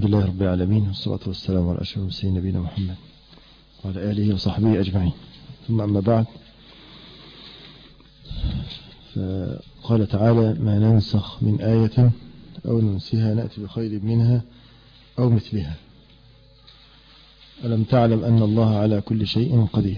الحمد لله رب العالمين، والصلاة والسلام على أشرف المرسلين نبينا محمد وعلى آله وصحبه أجمعين. ثم أما بعد، فقال تعالى: ما ننسخ من آية أو ننسها نأتي بخير منها أو مثلها. ألم تعلم أن الله على كل شيء قدير.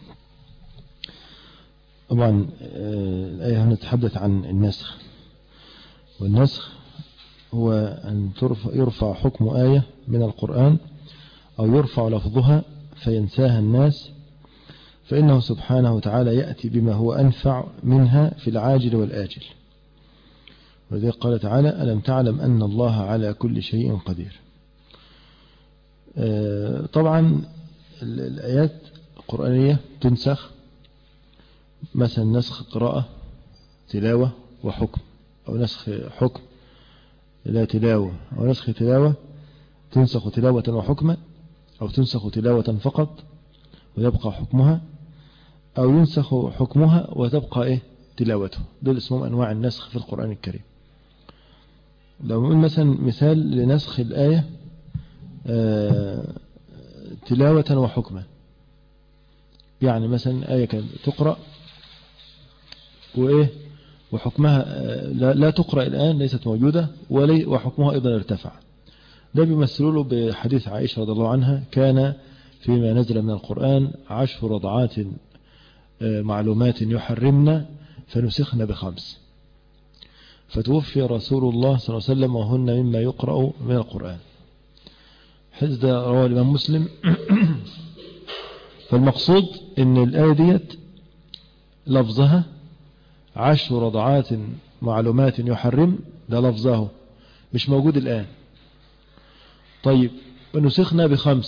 طبعا الآية هنا تتحدث عن النسخ، والنسخ هو أن يرفع حكم آية من القرآن أو يرفع لفظها فينساها الناس، فإنه سبحانه وتعالى يأتي بما هو أنفع منها في العاجل والآجل. ولذلك قال تعالى: ألم تعلم أن الله على كل شيء قدير. طبعا الآيات القرآنية تنسخ، مثلا نسخ قراءة تلاوة وحكم، أو نسخ حكم لا تلاوة، أو نسخ تلاوة تنسخ تلاوة وحكمة، أو تنسخ تلاوة فقط ويبقى حكمها، أو ينسخ حكمها وتبقى تلاوته. دول اسمهم أنواع النسخ في القرآن الكريم. لو نقول مثلا مثال لنسخ الآية تلاوة وحكمة، يعني مثلا آية كانت تقرأ وحكمها لا تقرأ الآن، ليست موجودة، وحكمها أيضا ارتفع. ده بيمثلوا له بحديث عائشة رضي الله عنها: كان فيما نزل من القرآن 10 رضعات معلومات يحرمن فنسخن ب5، فتوفي رسول الله صلى الله عليه وسلم وهن مما يقرأ من القرآن. حديث ده رواه الإمام مسلم. فالمقصود ان الآية ديت لفظها 10 رضعات معلومات يحرم، ده لفظه مش موجود الآن. طيب نسخنا ب5،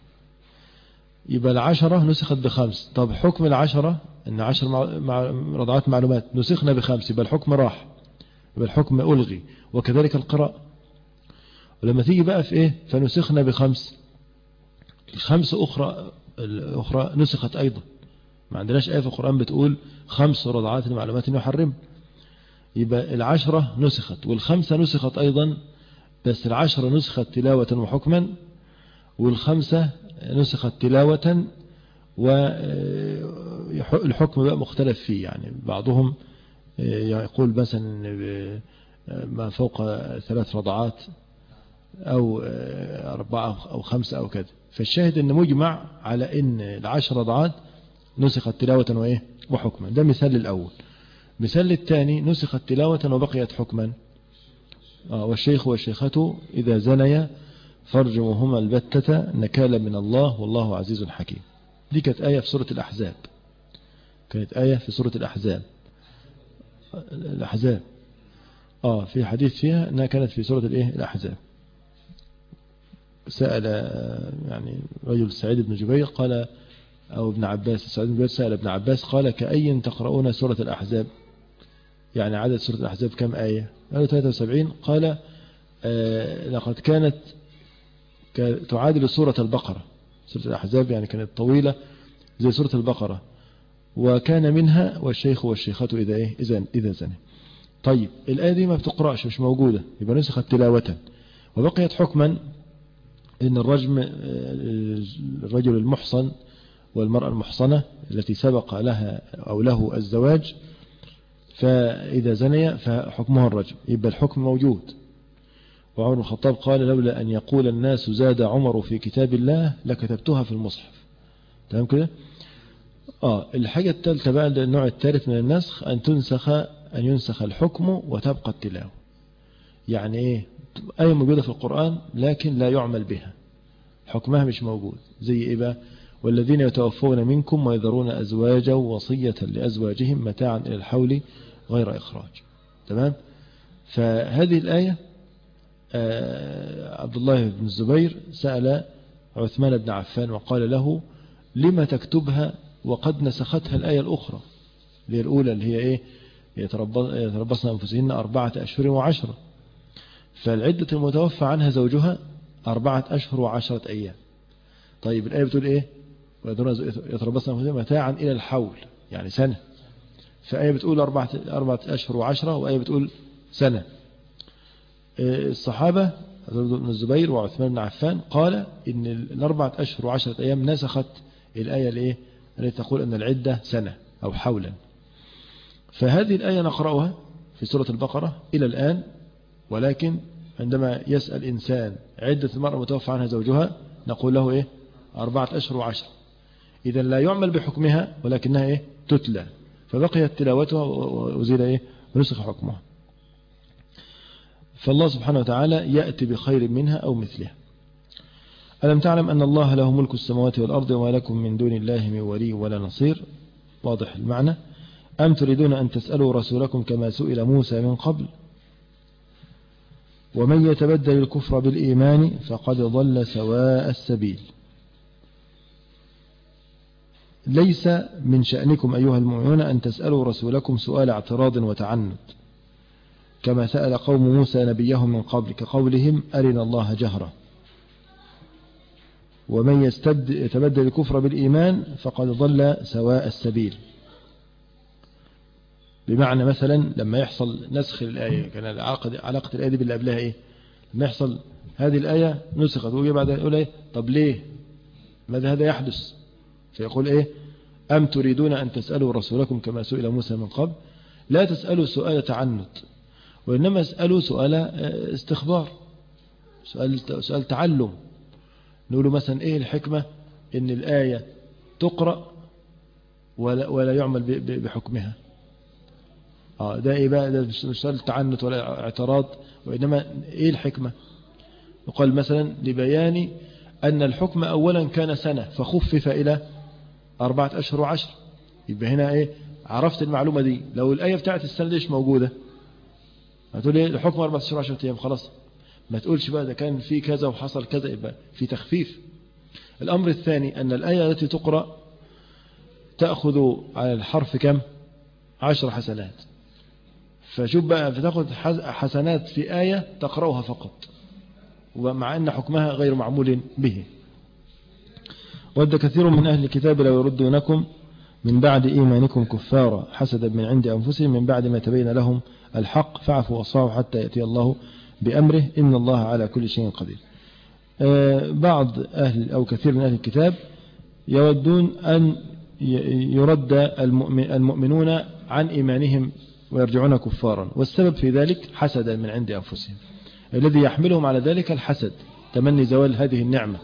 يبقى 10 نسخت ب5. طب حكم 10 ان 10 رضعات معلومات نسخنا ب5، يبقى الحكم راح، يبقى الحكم ألغي. وكذلك القراءة. ولما تيجي بقى في فنسخنا ب5، ال5 الأخرى نسخت أيضا. ما عندناش آية في القرآن بتقول 5 رضعات معلومات يحرم، يبقى 10 نسخت وال5 نسخت أيضا، بس 10 نسخت تلاوة وحكما، وال5 نسخت تلاوة والحكم بقى مختلف فيه. يعني بعضهم يقول مثلا ما فوق 3 رضعات أو 4 أو 5 أو كذا. فالشاهد أن مجمع على أن 10 رضعات نسخت تلاوة وحكما. ده مثال الأول. مثال الثاني: نسخت تلاوة وبقيت حكما. والشيخ والشيخة إذا زنيا فارجموهما البتة نكالا من الله والله عزيز حكيم. دي كانت آية في سورة الأحزاب. كانت آية في سورة الأحزاب. في حديث فيها أنها كانت في سورة الأحزاب. سأل يعني رجل سعيد بن جبير قال، أو ابن عباس، سعيد بن جبير سأل ابن عباس قال: كأي تقرؤون سورة الأحزاب؟ يعني عدد سورة الأحزاب كم آية؟ قالوا 73. قال: لقد كانت تعادل سورة البقرة. سورة الأحزاب يعني كانت طويلة زي سورة البقرة. وكان منها والشيخ والشيخة إذا زنى. طيب الآية دي ما بتقرأش، مش موجودة، يبقى نسخت تلاوة. وبقيت حكما إن الرجل المحصن والمرأة المحصنة التي سبق لها أو له الزواج، فإذا زنيا فحكمها الرجم، يبقى الحكم موجود. وعمر بن الخطاب قال: لولا أن يقول الناس زاد عمر في كتاب الله لكتبتها في المصحف. تمام كده؟ الحاجة الثالثة بقى، النوع الثالث من النسخ، أن ينسخ الحكم وتبقى التلاوة. يعني آية موجودة في القرآن لكن لا يعمل بها، حكمها مش موجود. زي بقى؟ والذين يتوفون منكم ويذرون أزواجا وصية لأزواجهم متاعا إلى الحول غير إخراج. تمام؟ فهذه الآية عبد الله بن الزبير سأل عثمان بن عفان وقال له: لما تكتبها وقد نسختها الآية الأخرى، اللي هي الأولى، اللي هي يتربصن أنفسهن 4 أشهر و10. فالعدة المتوفى عنها زوجها 4 أشهر و10 أيام. طيب الآية بتقول يتربصن أنفسهن متاعا إلى الحول، يعني سنة. فآية بتقول 4 أشهر و10، وآية بتقول سنة. الصحابة بن الزبير وعثمان بن عفان قال إن 4 أشهر و10 أيام نسخت الآية الإيه التي تقول أن العدة سنة أو حولا. فهذه الآية نقرأها في سورة البقرة إلى الآن، ولكن عندما يسأل إنسان عدة المرأة متوفى عنها زوجها نقول له إيه 4 أشهر و10. إذا لا يعمل بحكمها ولكنها إيه تتلى، فبقيت تلاوتها وزيد إيه ونسخ حكمها. فالله سبحانه وتعالى يأتي بخير منها أو مثلها. ألم تعلم أن الله له ملك السماوات والأرض وما لكم من دون الله من ولي ولا نصير. واضح المعنى. أم تريدون أن تسألوا رسولكم كما سئل موسى من قبل ومن يتبدل الكفر بالإيمان فقد ضل سواء السبيل. ليس من شأنكم أيها المؤمنون أن تسألوا رسولكم سؤال اعتراض وتعنت كما سأل قوم موسى نبيهم من قبل كقولهم أرنا الله جهرة. ومن يتبدل الكفر بالإيمان فقد ضل سواء السبيل. بمعنى مثلا لما يحصل نسخ الآية، كان علاقة الآية دي باللي قبلها إيه؟ لما يحصل هذه الآية نسخت ويجي بعدها يقول إيه طب ليه ماذا هذا يحدث؟ فيقول إيه أم تريدون أن تسألوا رسولكم كما سئل موسى من قبل. لا تسألوا سؤال تعنت، وإنما اسألوا سؤال استخبار، سؤال تعلم. نقول مثلا إيه الحكمة إن الآية تقرأ ولا يعمل بحكمها. ده إيه بقى؟ ده مش سؤال تعنت ولا اعتراض، وإنما إيه الحكمة؟ يقال مثلا لبيان أن الحكم أولا كان سنة فخفف إلى 4 أشهر و10. يبقى هنا إيه عرفت المعلومة دي. لو الآية بتاعت السنة دي مش موجودة هتقول إيه الحكم 4 أشهر و10 أيام خلاص، ما تقولش بقى ده كان في كذا وحصل كذا، يبقى في تخفيف. الأمر الثاني أن الآية التي تقرأ تأخذ على الحرف كم 10 حسنات. فشوف بقى فتأخذ حسنات في آية تقرأها فقط، ومع أن حكمها غير معمول به. ود كثير من أهل الكتاب لو يردونكم من بعد إيمانكم كفارا حسدا من عند أنفسهم من بعد ما تبين لهم الحق فاعفوا واصفحوا حتى يأتي الله بأمره إن الله على كل شيء قدير. بعض أهل أو كثير من أهل الكتاب يودون أن يرد المؤمنون عن إيمانهم ويرجعون كفارا، والسبب في ذلك حسدا من عند أنفسهم. الذي يحملهم على ذلك الحسد، تمني زوال هذه النعمة.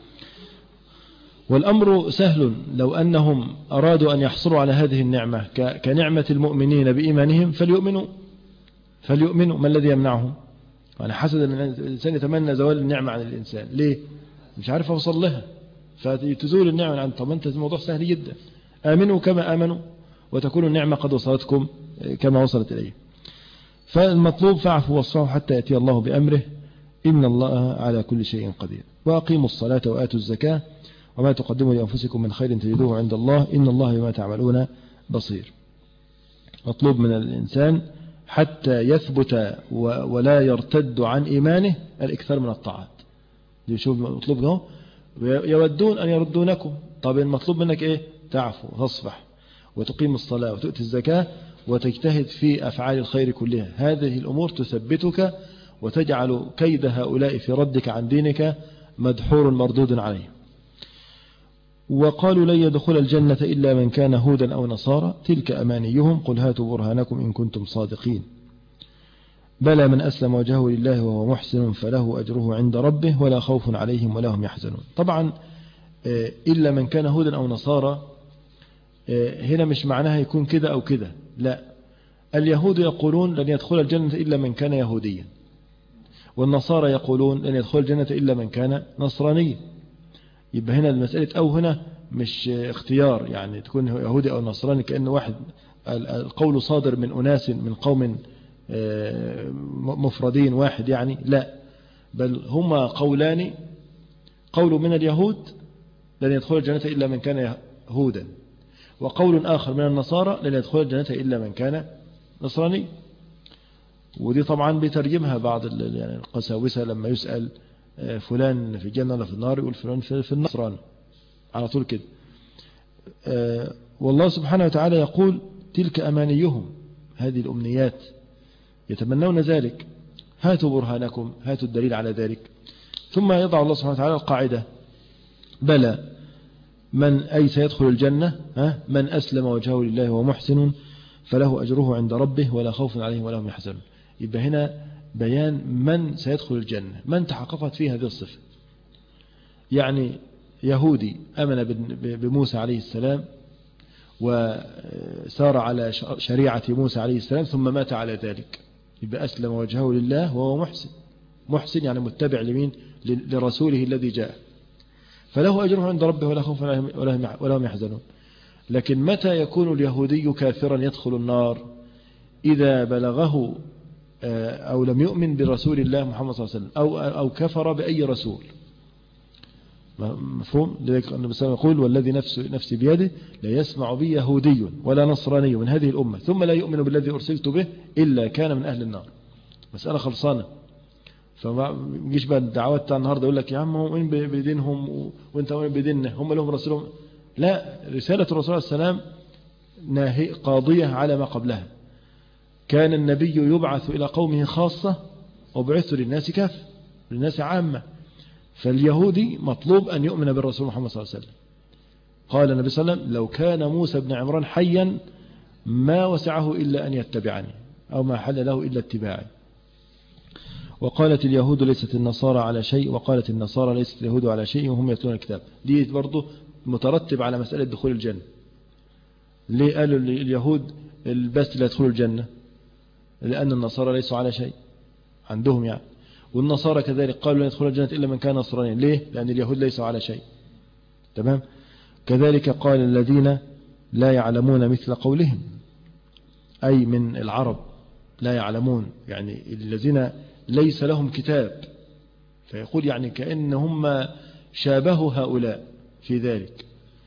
والأمر سهل لو أنهم أرادوا أن يحصلوا على هذه النعمة كنعمة المؤمنين بإيمانهم فليؤمنوا. ما الذي يمنعهم؟ أنا حسد أن الإنسان يتمنى زوال النعمة عن الإنسان. ليه؟ مش عارف أوصل لها فتزول النعمة عن. طب أنت الموضوع سهل جدا، آمنوا كما آمنوا وتكون النعمة قد وصلتكم كما وصلت إليه. فالمطلوب فاعفوا واصفحوا حتى يأتي الله بأمره إن الله على كل شيء قدير. وأقيموا الصلاة وآتوا الزكاة وما تقدموا لأنفسكم من خير تجدوه عند الله إن الله بما تعملون بصير. مطلوب من الإنسان حتى يثبت ولا يرتد عن إيمانه الإكثار من الطاعات. شوف مطلوب له يودون أن يردونكم. طب المطلوب منك إيه؟ تعفو وتصفح وتقيم الصلاة وتؤتي الزكاة وتجتهد في أفعال الخير كلها. هذه الأمور تثبتك وتجعل كيد هؤلاء في ردك عن دينك مدحور مردود عليه. وقالوا لن يدخل الجنة إلا من كان هودا أو نصارى تلك أمانيهم قل هاتوا برهانكم إن كنتم صادقين بلى من أسلم وجهه لله وهو محسن فله أجره عند ربه ولا خوف عليهم ولا هم يحزنون. طبعا إلا من كان هودا أو نصارى هنا مش معناها يكون كده أو كده، لا. اليهود يقولون لن يدخل الجنة إلا من كان يهوديا، والنصارى يقولون لن يدخل الجنة إلا من كان نصرانيا. يبقى هنا المسألة أو هنا مش اختيار، يعني تكون يهودي أو نصراني كأنه واحد القول صادر من أناس من قوم مفردين واحد، يعني لا، بل هما قولان. قول من اليهود لن يدخل الجنة إلا من كان يهودا، وقول آخر من النصارى لن يدخل الجنة إلا من كان نصراني. ودي طبعا بيترجمها بعض يعني القساوسة لما يسأل فلان في الجنة ولا في النار يقول فلان في النصران على طول كده. والله سبحانه وتعالى يقول تلك أمانيهم، هذه الأمنيات يتمنون ذلك. هاتوا برهانكم، هاتوا الدليل على ذلك. ثم يضع الله سبحانه وتعالى القاعدة: بلى من أي سيدخل الجنة من أسلم وجهه لله ومحسن فله أجره عند ربه ولا خوف عليهم ولا هم يحزنون. يبقى هنا بيان من سيدخل الجنة، من تحققت فيه هذه الصفة. يعني يهودي أمن بموسى عليه السلام وسار على شريعة موسى عليه السلام ثم مات على ذلك، يبقى أسلم وجهه لله وهو محسن. محسن يعني متبع لمين؟ لرسوله الذي جاء، فله أجره عند ربه ولا خوف ولا هم يحزنون. لكن متى يكون اليهودي كافرا يدخل النار؟ إذا بلغه أو لم يؤمن برسول الله محمد صلى الله عليه وسلم أو كفر بأي رسول. مفهوم؟ لذلك النبي صلى الله عليه وسلم يقول: والذي نفسي بيده لا يسمع بي يهودي ولا نصراني من هذه الأمة ثم لا يؤمن بالذي أرسلت به إلا كان من أهل النار. مسألة خلصانة. فما يجيش بقى الدعوات بتاع النهارده يقول لك: يا عم هم مؤمنين بدينهم وانت مؤمن بديننا، هم لهم رسولهم. لا، رسالة الرسول صلى الله عليه وسلم قاضية على ما قبلها. كان النبي يبعث إلى قومه خاصة وبعث للناس كافة، للناس عامة. فاليهودي مطلوب أن يؤمن بالرسول محمد صلى الله عليه وسلم. قال النبي صلى الله عليه وسلم: لو كان موسى بن عمران حيا ما وسعه إلا أن يتبعني، أو ما حل له إلا اتباعي. وقالت اليهود ليست النصارى على شيء وقالت النصارى ليست اليهود على شيء وهم يتلون الكتاب. دي برضو مترتب على مسألة دخول الجنة. ليه قالوا اليهود البس لا يدخلوا الجنة؟ لأن النصارى ليسوا على شيء عندهم يعني، والنصارى كذلك قالوا لا يدخل الجنة إلا من كان نصرانيا. ليه؟ لأن اليهود ليسوا على شيء. تمام. كذلك قال الذين لا يعلمون مثل قولهم، أي من العرب لا يعلمون، يعني الذين ليس لهم كتاب، فيقول يعني كأنهم شابهوا هؤلاء في ذلك.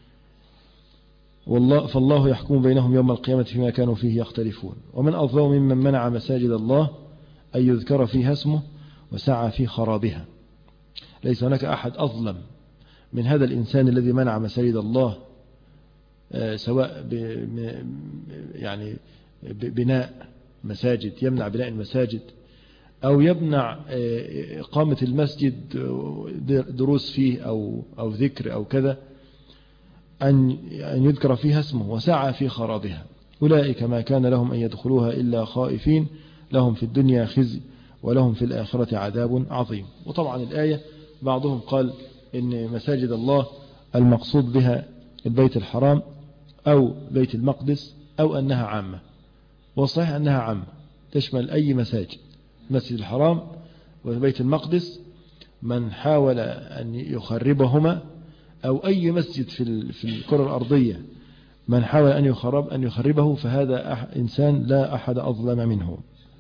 فالله يحكم بينهم يوم القيامة فيما كانوا فيه يختلفون. ومن أظلم ممن منع مساجد الله أن يذكر فيها اسمه وسعى في خرابها. ليس هناك أحد أظلم من هذا الإنسان الذي منع مساجد الله، سواء يعني بناء مساجد، يمنع بناء المساجد، أو يمنع إقامة المسجد دروس فيه أو ذكر أو كذا، أن يذكر فيها اسمه وسعى في خرابها. أولئك ما كان لهم أن يدخلوها إلا خائفين لهم في الدنيا خزي ولهم في الآخرة عذاب عظيم. وطبعا الآية بعضهم قال إن مساجد الله المقصود بها البيت الحرام أو بيت المقدس أو أنها عامة، والصحيح أنها عامة تشمل أي مساجد. مسجد الحرام وبيت المقدس من حاول أن يخربهما، أو أي مسجد في الكرة الأرضية من حاول أن يخربه، فهذا إنسان لا أحد أظلم منه.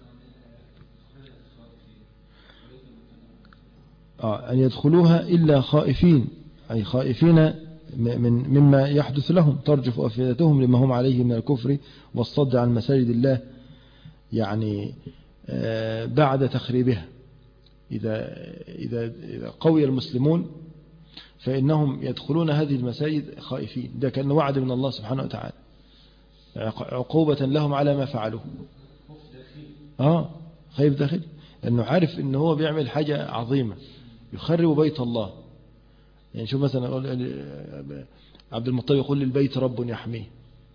أن يدخلوها إلا خائفين، أي خائفين مما يحدث لهم، ترجف أفئدتهم لما هم عليه من الكفر والصد عن مساجد الله، يعني بعد تخريبها. إذا قوي المسلمون فإنهم يدخلون هذه المساجد خائفين. ده كان وعد من الله سبحانه وتعالى عقوبة لهم على ما فعلوه. خايف داخل، لأنه عارف إنه هو بيعمل حاجة عظيمة، يخرب بيت الله. يعني شوف مثلا عبد المطلب يقول للبيت رب يحميه،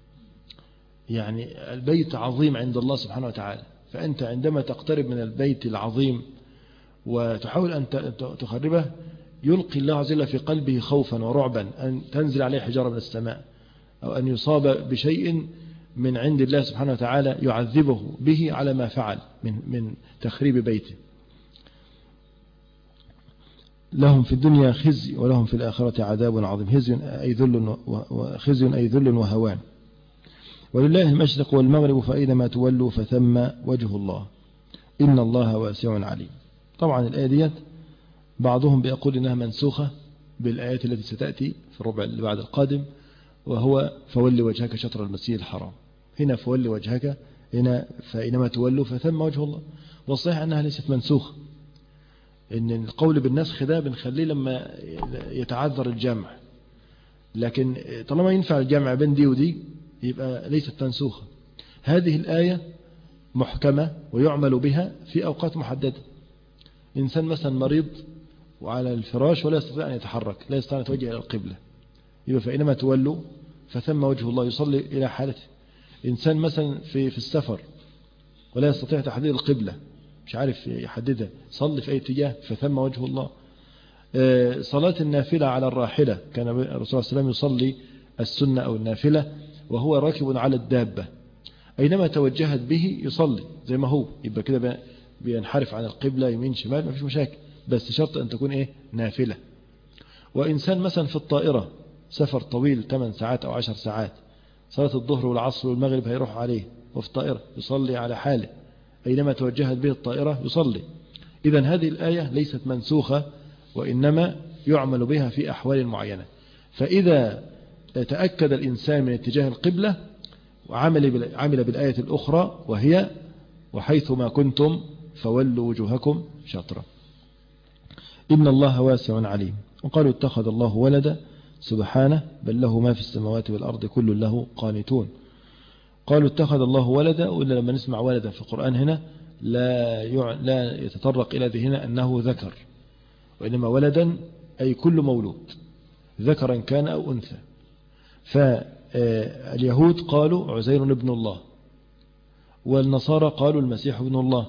يعني البيت عظيم عند الله سبحانه وتعالى، فأنت عندما تقترب من البيت العظيم وتحاول أن تخربه يلقي الله عز وجل في قلبه خوفا ورعبا أن تنزل عليه حجارة من السماء، أو أن يصاب بشيء من عند الله سبحانه وتعالى يعذبه به على ما فعل من تخريب بيته. لهم في الدنيا خزي ولهم في الآخرة عذاب عظيم. خزي أي ذل وهوان. ولله المشرق والمغرب فأينما تولوا فثم وجه الله إن الله واسع عليم. طبعا الآية ديت بعضهم بيقول إنها منسوخة بالآيات التي ستأتي في الربع اللي بعد القادم، وهو فول وجهك شطر المسجد الحرام. هنا فول وجهك، هنا فإنما تولوا فثم وجه الله. والصحيح أنها ليست منسوخة، إن القول بالنسخ ده بنخليه لما يتعذر الجمع، لكن طالما ينفع الجمع بين دي ودي يبقى ليست منسوخة. هذه الآية محكمة ويعمل بها في أوقات محددة، إنسان مثلا مريض وعلى الفراش ولا يستطيع أن يتحرك، لا يستطيع أن يتوجه إلى القبلة، يبقى فإنما تولوا فثم وجه الله، يصلي إلى حالته. إنسان مثلا في السفر ولا يستطيع تحديد القبلة، مش عارف يحددها، صلي في أي اتجاه فثم وجه الله. صلاة النافلة على الراحلة، كان الرسول صلى الله عليه وسلم يصلي السنة أو النافلة وهو راكب على الدابة، أينما توجهت به يصلي زي ما هو، يبقى كده بينحرف عن القبلة يمين شمال ما فيش مشاكل، بس شرط أن تكون نافلة. وإنسان مثلا في الطائرة سفر طويل 8 ساعات أو 10 ساعات، صلاة الظهر والعصر والمغرب هيروح عليه وفي الطائرة، يصلي على حاله أينما توجهت به الطائرة يصلي. إذن هذه الآية ليست منسوخة، وإنما يعمل بها في أحوال معينة. فإذا تأكد الإنسان من اتجاه القبلة وعمل بالآية الأخرى وهي وحيثما كنتم فولوا وجوهكم شطرا. إن الله واسع عليم. وقالوا اتخذ الله ولدا سبحانه بل له ما في السماوات والأرض كل له قانتون. قالوا اتخذ الله ولدا، وإلا لما نسمع ولدا في القرآن هنا لا يتطرق إلى ذهننا أنه ذكر، وإنما ولدا أي كل مولود ذكرا كان أو أنثى. فاليهود قالوا عزير ابن الله، والنصارى قالوا المسيح ابن الله،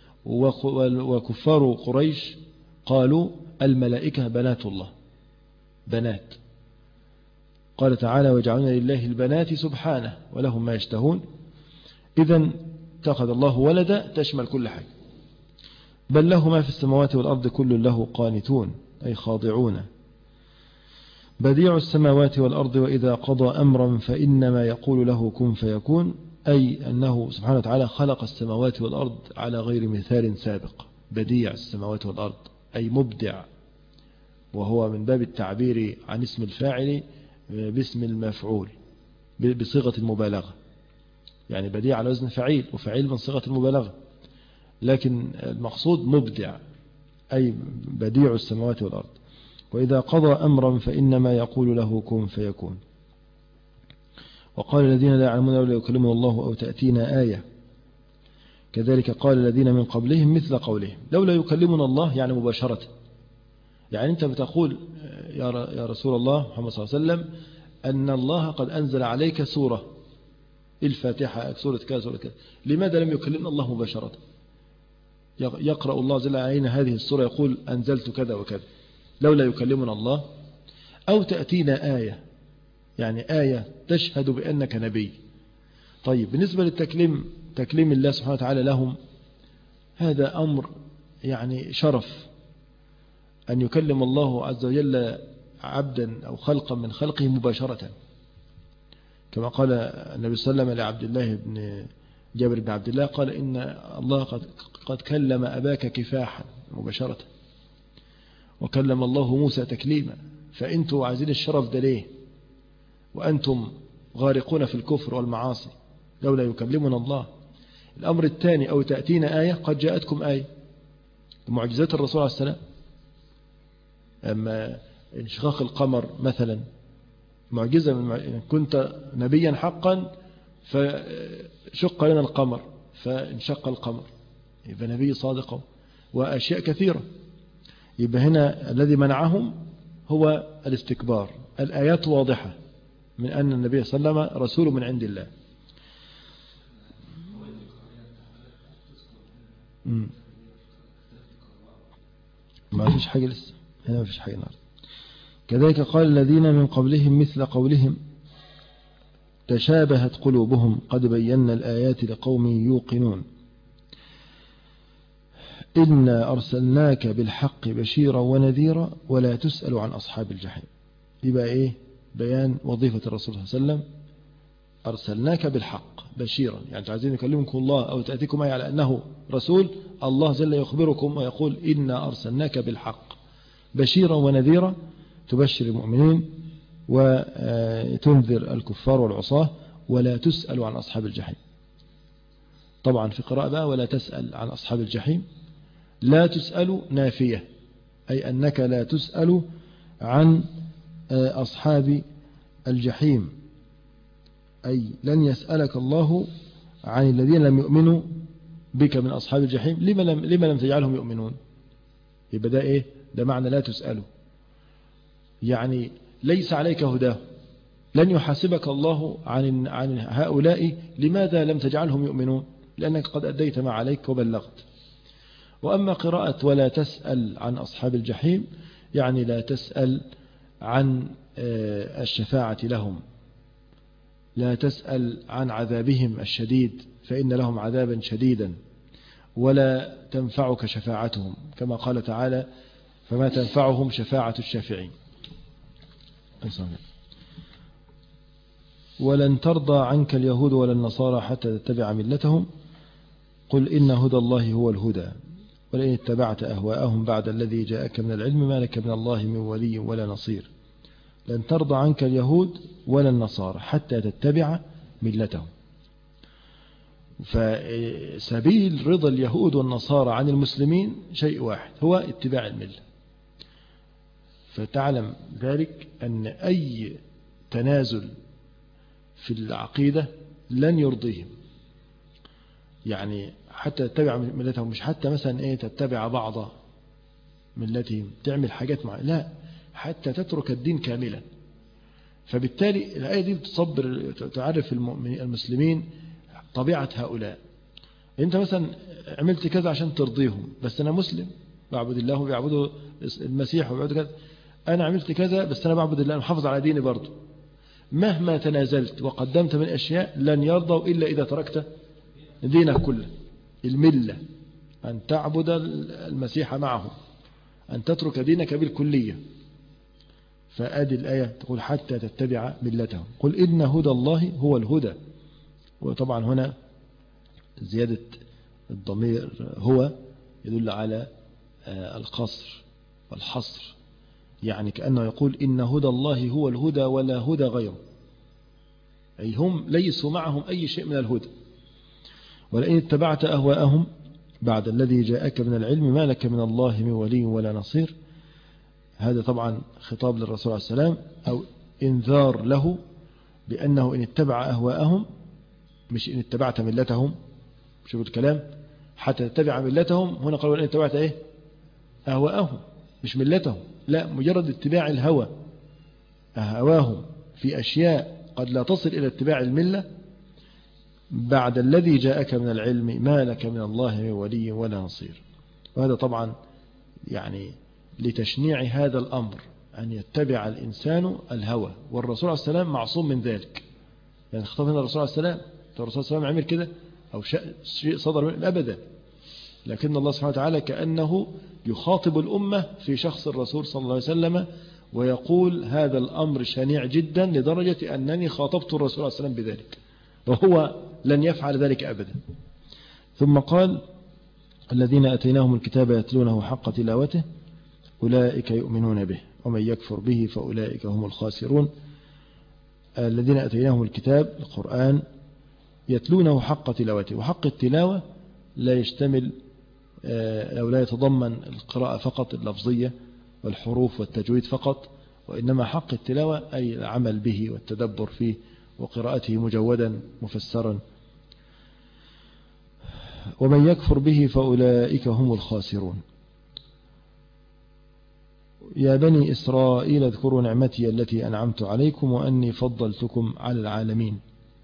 وكفار قريش قالوا الملائكة بنات الله، بنات. قال تعالى ويجعلون لله البنات سبحانه ولهم ما يشتهون. إذن اتخذ الله ولدا تشمل كل حاجة. بل له ما في السماوات والأرض كل له قانتون أي خاضعون. بديع السماوات والأرض وإذا قضى أمرا فإنما يقول له كن فيكون، أي أنه سبحانه وتعالى خلق السماوات والأرض على غير مثال سابق. بديع السماوات والأرض أي مبدع، وهو من باب التعبير عن اسم الفاعل باسم المفعول بصيغة المبالغة، يعني بديع على وزن فعيل، وفعيل من صيغة المبالغة، لكن المقصود مبدع أي بديع السماوات والأرض. وإذا قضى أمرا فإنما يقول له كن فيكون. وقال الذين لا يعلمون لولا يكلمنا الله أو تأتينا آية، كذلك قال الذين من قبلهم مثل قولهم لولا يكلمنا الله، يعني مباشرة. يعني أنت بتقول يا رسول الله محمد صلى الله عليه وسلم أن الله قد أنزل عليك سورة الفاتحة، سورة كذا سورة كذا، لماذا لم يكلمنا الله مباشرة؟ يقرأ الله جل علينا هذه السورة يقول أنزلت كذا وكذا، لولا يكلمنا الله. أو تأتينا آية، يعني آية تشهد بأنك نبي. طيب بالنسبة للتكليم، تكليم الله سبحانه وتعالى لهم، هذا أمر يعني شرف أن يكلم الله عز وجل عبدا أو خلقا من خلقه مباشرة، كما قال النبي صلى الله عليه وسلم لعبد الله بن جابر بن عبد الله، قال إن الله قد كلم أباك كفاحا مباشرة، وكلم الله موسى تكليما. فأنتم عايزين الشرف ده ليه وأنتم غارقون في الكفر والمعاصي؟ لولا يكلمنا الله. الأمر الثاني أو تأتينا آية، قد جاءتكم آية، معجزات الرسول عليه السلام، أما انشقاق القمر مثلا معجزة من كنت نبيا حقا فشق لنا القمر فانشق القمر، يبقى نبي صادق. وأشياء كثيرة. يبقى هنا الذي منعهم هو الاستكبار. الآيات واضحة من أن النبي صلى الله عليه وسلم رسول من عند الله. ما فيش حاجة لسه هنا، ما فيش حاجة نار. كذلك قال الذين من قبلهم مثل قولهم تشابهت قلوبهم قد بينا الآيات لقوم يوقنون. إنا أرسلناك بالحق بشيرا ونذيرا ولا تسأل عن أصحاب الجحيم. يبقى بيان وظيفة الرسول صلى الله عليه وسلم. أرسلناك بالحق بشيرا، يعني عايزين يكلمكم الله أو تأتيكم على أنه رسول الله جل يخبركم ويقول إنا أرسلناك بالحق بشيرا ونذيرا، تبشر المؤمنين وتنذر الكفار والعصاة. ولا تسأل عن أصحاب الجحيم. طبعا في قراءة بقى ولا تسأل عن أصحاب الجحيم. لا تسأل نافية، أي أنك لا تسأل عن أصحاب الجحيم، أي لن يسألك الله عن الذين لم يؤمنوا بك من أصحاب الجحيم. لما لم تجعلهم يؤمنون؟ يبقى ده إيه؟ ده معنى لا تسأله، يعني ليس عليك هداه، لن يحاسبك الله عن هؤلاء لماذا لم تجعلهم يؤمنون، لأنك قد أديت ما عليك وبلغت. وأما قراءة ولا تسأل عن أصحاب الجحيم، يعني لا تسأل عن الشفاعة لهم، لا تسأل عن عذابهم الشديد فإن لهم عذابا شديدا، ولا تنفعك شفاعتهم كما قال تعالى فما تنفعهم شفاعة الشافعين. ولن ترضى عنك اليهود ولا النصارى حتى تتبع ملتهم قل إن هدى الله هو الهدى ولئن اتبعت أهواءهم بعد الذي جاءك من العلم ما لك من الله من ولي ولا نصير. لن ترضى عنك اليهود ولا النصارى حتى تتبع ملتهم. فسبيل رضا اليهود والنصارى عن المسلمين شيء واحد، هو اتباع الملة. فتعلم ذلك أن أي تنازل في العقيدة لن يرضيهم، يعني حتى تتبع ملتهم، مش حتى مثلا ايه تتبع بعض ملتهم تعمل حاجات معينة، لا، حتى تترك الدين كاملا. فبالتالي الآية دي بتصبر تعرف المسلمين طبيعة هؤلاء. انت مثلا عملت كذا عشان ترضيهم، بس انا مسلم بعبد الله وبيعبدوا المسيح وبيعبدوا كذا، انا عملت كذا بس انا بعبد الله، محافظ على ديني برضه. مهما تنازلت وقدمت من أشياء لن يرضوا إلا إذا تركت دينك كله، الملة، أن تعبد المسيح معهم، أن تترك دينك بالكلية. فأدي الآية تقول حتى تتبع ملتهم قل إن هدى الله هو الهدى. وطبعا هنا زيادة الضمير هو يدل على القصر والحصر، يعني كأنه يقول إن هدى الله هو الهدى ولا هدى غيره، أي هم ليسوا معهم أي شيء من الهدى. ولئن اتبعت أهواءهم بعد الذي جاءك من العلم ما لك من الله من ولي ولا نصير. هذا طبعا خطاب للرسول عليه السلام أو إنذار له بأنه إن اتبع أهواءهم، مش إن اتبعت ملتهم. شوفوا الكلام، حتى تتبع ملتهم، هنا قالوا إن اتبعت إيه؟ أهواءهم مش ملتهم، لا، مجرد اتباع الهوى، أهواهم في أشياء قد لا تصل إلى اتباع الملة. بعد الذي جاءك من العلم ما لك من الله من ولي ولا نصير. وهذا طبعا يعني لتشنيع هذا الأمر أن يتبع الإنسان الهوى، والرسول عليه السلام معصوم من ذلك. يعني خطاب هنا الرسول عليه السلام، الرسول عليه السلام عمل كده أو شيء صدر منه أبدا، لكن الله سبحانه وتعالى كأنه يخاطب الأمة في شخص الرسول صلى الله عليه وسلم ويقول هذا الأمر شنيع جدا لدرجة أنني خاطبت الرسول عليه السلام بذلك، وهو لن يفعل ذلك أبدا. ثم قال الذين أتيناهم الكتاب يتلونه حق تلاوته أولئك يؤمنون به ومن يكفر به فأولئك هم الخاسرون. الذين أتيناهم الكتاب القرآن يتلونه حق تلاوته، وحق التلاوة لا يشتمل أو لا يتضمن القراءة فقط اللفظية والحروف والتجويد فقط، وإنما حق التلاوة أي العمل به والتدبر فيه وقراءته مجودا مفسرا. ومن يكفر به فأولئك هم الخاسرون. يا بني إسرائيل اذكروا نعمتي التي أنعمت عليكم وأني فضلتكم على العالمين.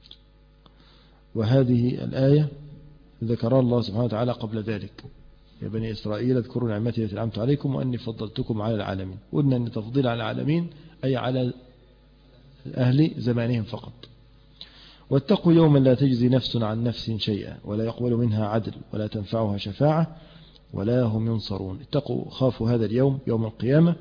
وهذه الآية ذكر الله سبحانه وتعالى قبل ذلك، يا بني إسرائيل اذكروا نعمتي التي أنعمت عليكم وأني فضلتكم على العالمين. قلنا أن تفضيل على العالمين أي على أهل زمانهم فقط. واتقوا يوما لا تجزي نفس عن نفس شيئا ولا يقبل منها عدل ولا تنفعها شفاعة ولا هم ينصرون. اتقوا، خافوا هذا اليوم، يوم القيامة،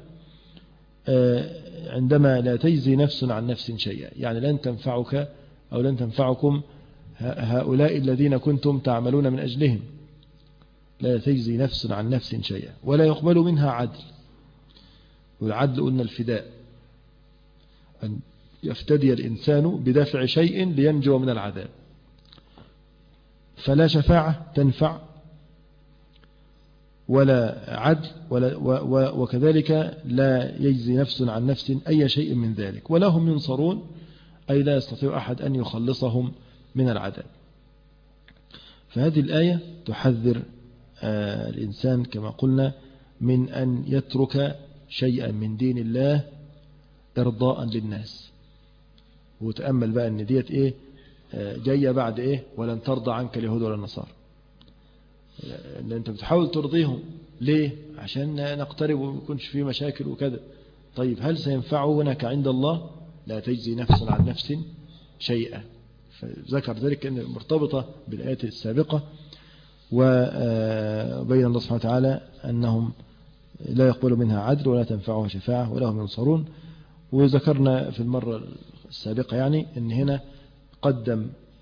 عندما لا تجزي نفس عن نفس شيئا، يعني لن تنفعك أو لن تنفعكم هؤلاء الذين كنتم تعملون من أجلهم، لا تجزي نفس عن نفس شيئا ولا يقبل منها عدل. والعدل قلنا الفداء، أن يفتدي الإنسان بدفع شيء لينجو من العذاب. فلا شفاعة تنفع ولا عدل وكذلك لا يجزي نفس عن نفس أي شيء من ذلك، ولا هم ينصرون أي لا يستطيع أحد أن يخلصهم من العذاب. فهذه الآية تحذر الإنسان كما قلنا من أن يترك شيئا من دين الله إرضاء للناس. وتأمل بقى أن ديت إيه جاية بعد إيه ولن ترضى عنك اليهود ولا النصارى. أن أنت بتحاول ترضيهم ليه؟ عشان نقترب وما يكونش فيه مشاكل وكذا. طيب هل سينفعونك عند الله؟ لا تجزي نفس عن نفس شيئا. فذكر ذلك أن مرتبطة بالآيات السابقة. وبين الله سبحانه وتعالى أنهم لا يقبل منها عدل ولا تنفعها شفاعة ولا هم ينصرون. وذكرنا في المرة السابقة يعني أن هنا قدم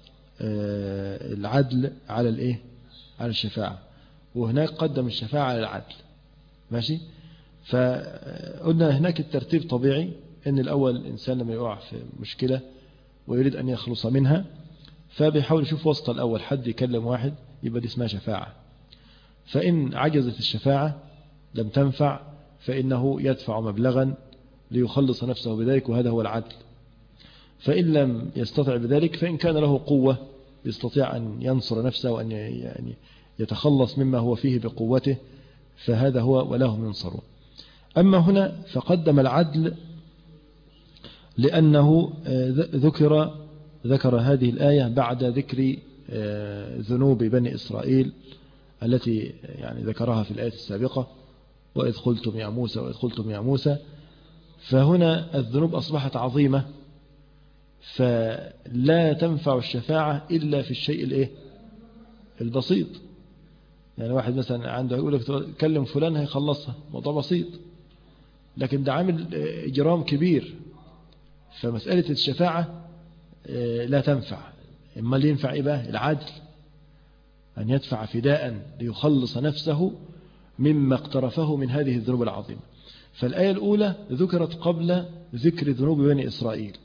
العدل على الإيه؟ على الشفاعة، وهناك قدم الشفاعة على العدل. ماشي. فقلنا هناك الترتيب طبيعي، أن الأول الإنسان لما يقع في مشكلة ويريد أن يخلص منها فبيحاول يشوف وسط الأول حد يكلم واحد، يبقى دي اسمها شفاعة. فإن عجزت الشفاعة لم تنفع فإنه يدفع مبلغا ليخلص نفسه بذلك، وهذا هو العدل. فإن لم يستطع بذلك فإن كان له قوة يستطيع أن ينصر نفسه وأن يعني يتخلص مما هو فيه بقوته، فهذا هو ولهم ينصرون. أما هنا فقدم العدل لأنه ذكر هذه الآية بعد ذكر ذنوب بني إسرائيل التي يعني ذكرها في الآية السابقة، وإذ قلتم يا موسى وإذ قلتم يا موسى. فهنا الذنوب أصبحت عظيمة، فلا تنفع الشفاعة إلا في الشيء البسيط. يعني واحد مثلا عنده يقول لك كلم فلان هيخلصها، موضوع بسيط، لكن ده عامل إجرام كبير، فمسألة الشفاعة لا تنفع. إما اللي ينفع إيه بقى؟ العدل، أن يدفع فداء ليخلص نفسه مما اقترفه من هذه الذنوب العظيمة. فالآية الأولى ذكرت قبل ذكر ذنوب بني إسرائيل،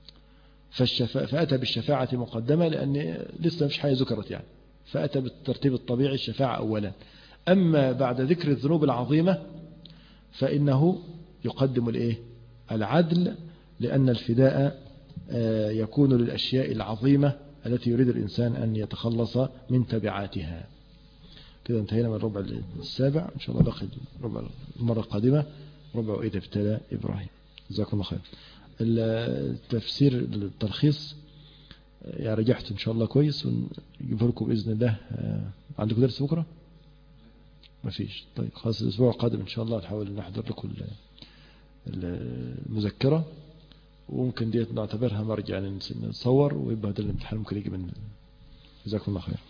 فأتى بالشفاعة مقدمة لأن لسه مفيش حاجة ذكرت يعني، فأتى بالترتيب الطبيعي الشفاعة أولا. أما بعد ذكر الذنوب العظيمة فإنه يقدم العدل، لأن الفداء يكون للأشياء العظيمة التي يريد الإنسان أن يتخلص من تبعاتها. كده انتهينا من الربع السابع، إن شاء الله بقي ربع المرة القادمة ربع وإذا ابتلى إبراهيم. جزاكم الله خير. التفسير التلخيص يعني رجعت إن شاء الله كويس، ونجيب لكم بإذن الله. عندكم درس بكرة؟ ما فيش. طيب خلاص الأسبوع القادم إن شاء الله نحاول نحضر لكم المذكرة، وممكن ديت نعتبرها مرجع نصور، ويبقى هذا الامتحان ممكن يجي من. جزاكم الله خير.